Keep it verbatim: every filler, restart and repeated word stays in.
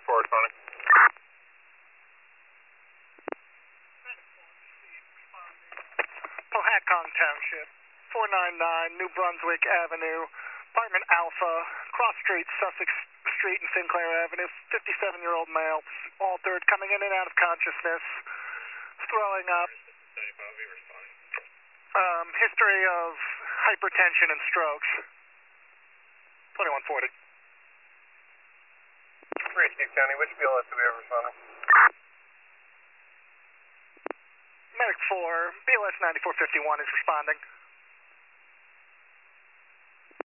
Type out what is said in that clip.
four, responding. Pohatcong Township, four ninety-nine New Brunswick Avenue, apartment Alpha, cross street, Sussex Street and Sinclair Avenue, fifty-seven-year-old male, altered, coming in and out of consciousness, throwing up, um, history of hypertension and strokes. twenty-one forty. Three, Steve County, which B L S do we have responding? Medic four, B L S ninety-four fifty-one is responding.